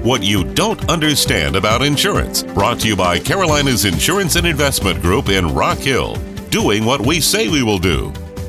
What You Don't Understand About Insurance. Brought to you by Carolina's Insurance and Investment Group in Rock Hill. Doing what we say we will do.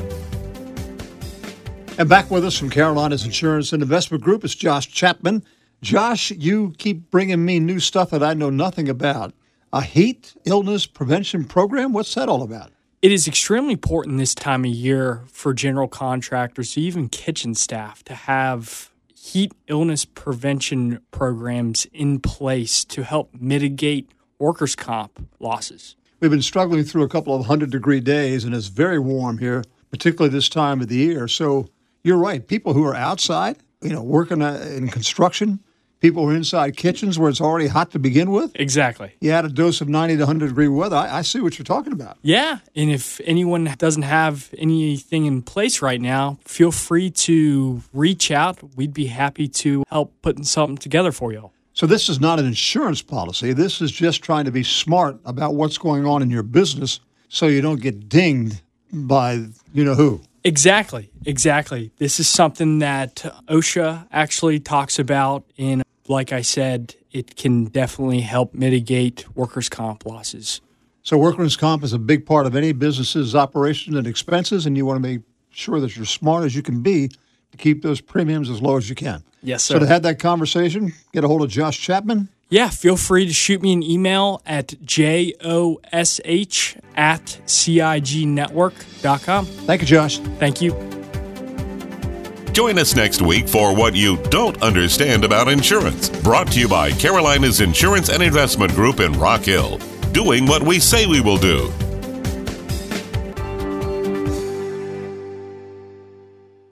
And back with us from Carolina's Insurance and Investment Group is Josh Chapman. Josh, you keep bringing me new stuff that I know nothing about. A heat illness prevention program? What's that all about? It is extremely important this time of year for general contractors, even kitchen staff, to have heat illness prevention programs in place to help mitigate workers' comp losses. We've been struggling through a couple of 100-degree days, and it's very warm here, particularly this time of the year. So you're right. People who are outside, working in construction, people who are inside kitchens where it's already hot to begin with. Exactly. You add a dose of 90 to 100-degree weather. I see what you're talking about. Yeah, and if anyone doesn't have anything in place right now, feel free to reach out. We'd be happy to help putting something together for you all. So this is not an insurance policy. This is just trying to be smart about what's going on in your business so you don't get dinged by you-know-who. Exactly. This is something that OSHA actually talks about, and like I said, it can definitely help mitigate workers' comp losses. So workers' comp is a big part of any business's operations and expenses, and you want to make sure that you're smart as you can be to keep those premiums as low as you can. Yes, sir. So to have that conversation, get a hold of Josh Chapman. Yeah, feel free to shoot me an email at josh@cignetwork.com. Thank you, Josh. Thank you. Join us next week for What You Don't Understand About Insurance. Brought to you by Carolina's Insurance and Investment Group in Rock Hill. Doing what we say we will do.